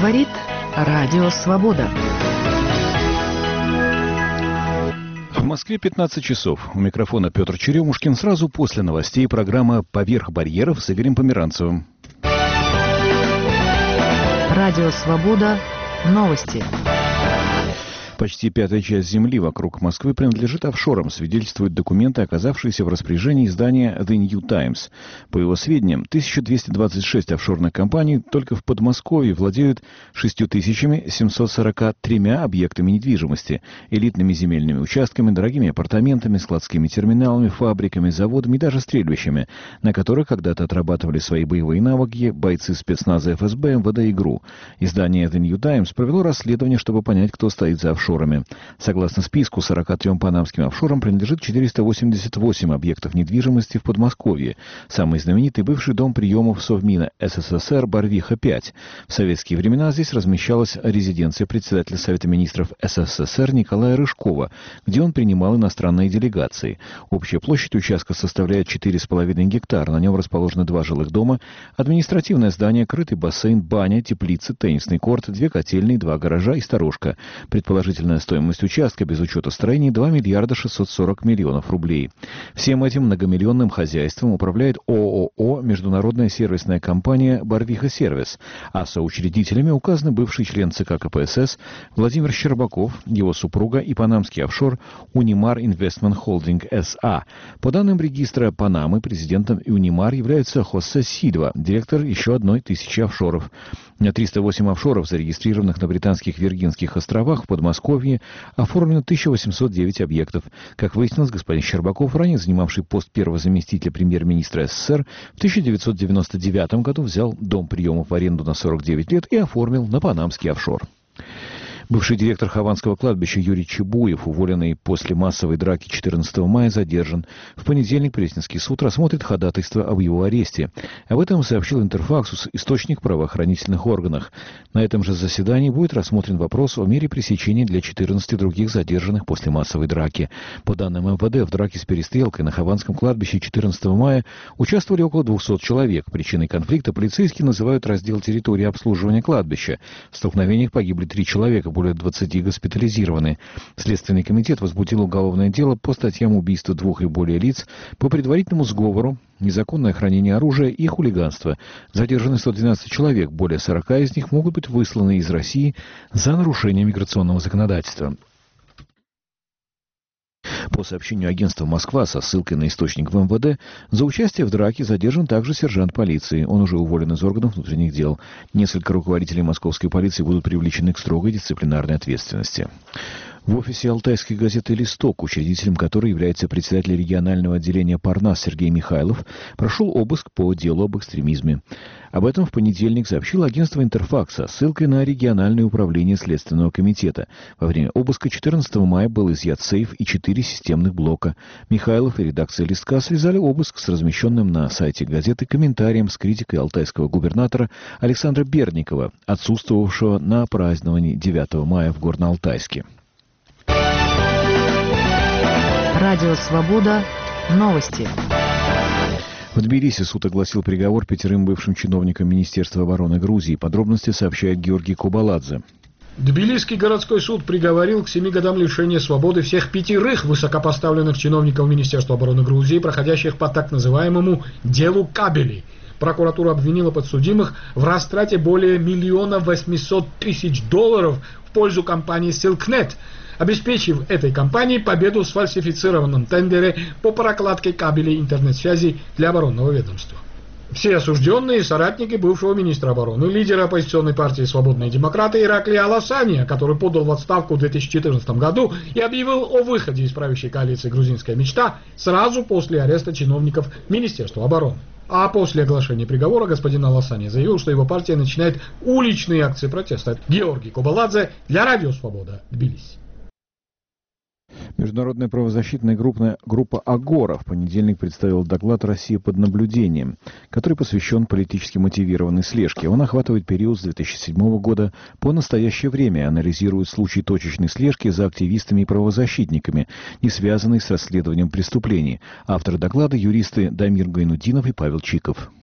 Говорит Радио Свобода. В Москве 15 часов. У микрофона Петр Черемушкин. Сразу после новостей программа «Поверх барьеров» с Игорем Померанцевым. Радио Свобода. Новости. Почти пятая часть земли вокруг Москвы принадлежит офшорам, свидетельствуют документы, оказавшиеся в распоряжении издания The New Times. По его сведениям, 1226 офшорных компаний только в Подмосковье владеют 6743 объектами недвижимости, элитными земельными участками, дорогими апартаментами, складскими терминалами, фабриками, заводами и даже стрельбищами, на которых когда-то отрабатывали свои боевые навыки бойцы спецназа ФСБ, МВД и ГРУ. Издание The New Times провело расследование, чтобы понять, кто стоит за офшорами. Согласно списку, 43 панамским офшорам принадлежит 488 объектов недвижимости в Подмосковье. Самый знаменитый — бывший дом приемов Совмина СССР Барвиха-5. В советские времена здесь размещалась резиденция председателя Совета министров СССР Николая Рыжкова, где он принимал иностранные делегации. Общая площадь участка составляет 4,5 гектара. На нем расположены 2 жилых дома, административное здание, крытый бассейн, баня, теплица, теннисный корт, 2 котельные, 2 гаража и сторожка. Предположительная стоимость участка без учета строений 2 миллиарда 640 миллионов рублей. Всем этим многомиллионным хозяйством управляет ООО «Международная сервисная компания Барвиха Сервис», а соучредителями указаны бывший член ЦК КПСС Владимир Щербаков, его супруга и панамский офшор Унимар Инвестмент Холдинг СА. По данным регистра Панамы, президентом Унимар является Хосе Сильва, директор еще одной тысячи офшоров. 308 офшоров, зарегистрированных на Британских Виргинских островах в Подмосковье, оформлено 1809 объектов. Как выяснилось, господин Щербаков, ранее занимавший пост первого заместителя премьер-министра СССР, в 1999 году взял дом приемов в аренду на 49 лет и оформил на панамский офшор. Бывший директор Хованского кладбища Юрий Чебуев, уволенный после массовой драки 14 мая, задержан. В понедельник Пресненский суд рассмотрит ходатайство об его аресте. Об этом сообщил Интерфакс, источник в правоохранительных органах. На этом же заседании будет рассмотрен вопрос о мере пресечения для 14 других задержанных после массовой драки. По данным МВД, в драке с перестрелкой на Хованском кладбище 14 мая участвовали около 200 человек. Причиной конфликта полицейские называют раздел территории обслуживания кладбища. В столкновениях погибли 3 человека, более 20 госпитализированы. Следственный комитет возбудил уголовное дело по статьям убийства 2 и более лиц, по предварительному сговору, незаконное хранение оружия и хулиганство. Задержаны 112 человек, более 40 из них могут быть высланы из России за нарушение миграционного законодательства. По сообщению агентства «Москва» со ссылкой на источник в МВД, за участие в драке задержан также сержант полиции. Он уже уволен из органов внутренних дел. Несколько руководителей московской полиции будут привлечены к строгой дисциплинарной ответственности. В офисе алтайской газеты «Листок», учредителем которой является председатель регионального отделения «Парнас» Сергей Михайлов, прошел обыск по делу об экстремизме. Об этом в понедельник сообщило агентство «Интерфакс» со ссылкой на региональное управление Следственного комитета. Во время обыска 14 мая был изъят сейф и 4 системных блока. Михайлов и редакция «Листка» связали обыск с размещенным на сайте газеты комментарием с критикой алтайского губернатора Александра Бердникова, отсутствовавшего на праздновании 9 мая в Горно-Алтайске. Радио Свобода. Новости. В Тбилиси суд огласил приговор 5 бывшим чиновникам Министерства обороны Грузии. Подробности сообщает Георгий Кубаладзе. Тбилисский городской суд приговорил к 7 годам лишения свободы всех 5 высокопоставленных чиновников Министерства обороны Грузии, проходящих по так называемому «делу Кабели». Прокуратура обвинила подсудимых в растрате более $1 800 000 в пользу компании Silknet, обеспечив этой компании победу в сфальсифицированном тендере по прокладке кабелей интернет-связи для оборонного ведомства. Все осужденные — соратники бывшего министра обороны, лидера оппозиционной партии «Свободные демократы» Ираклия Аласания, который подал в отставку в 2014 году и объявил о выходе из правящей коалиции «Грузинская мечта» сразу после ареста чиновников Министерства обороны. А после оглашения приговора господин Аласания заявил, что его партия начинает уличные акции протеста. Георгий Кубаладзе для Радио Свобода, Тбилиси. Международная правозащитная группа «Агора» в понедельник представила доклад «Россия под наблюдением», который посвящен политически мотивированной слежке. Он охватывает период с 2007 года по настоящее время и анализирует случаи точечной слежки за активистами и правозащитниками, не связанные с расследованием преступлений. Авторы доклада — юристы Дамир Гайнудинов и Павел Чиков.